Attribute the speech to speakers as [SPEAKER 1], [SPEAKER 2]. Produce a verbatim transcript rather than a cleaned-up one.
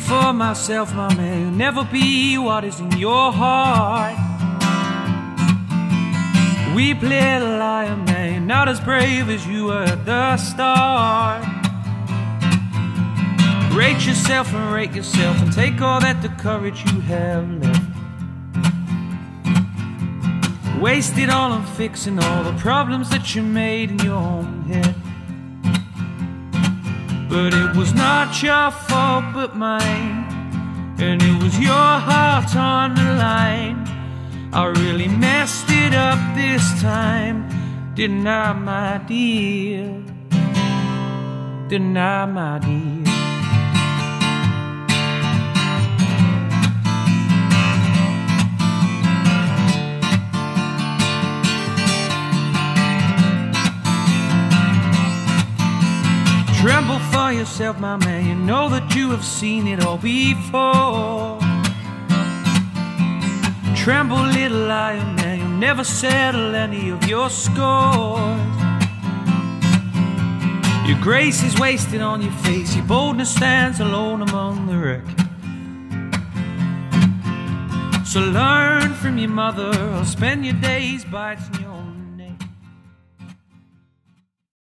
[SPEAKER 1] for myself, my man. You'll never be what is in your heart. Weep, little lion man, you're not as brave as you were at the start. Rate yourself and rate yourself and take all that the courage you have left. Waste it all on fixing all the problems that you made in your own head. But it was not your fault but mine, and it was your heart on the line. I really messed it up this time, didn't I, my dear? Didn't I, my dear? Tremble for yourself, my man, you know that you have seen it all before. Tremble, little lion man, you'll never settle any of your scores. Your grace is wasted on your face, your boldness stands alone among the wreck. So learn from your mother, or spend your days biting your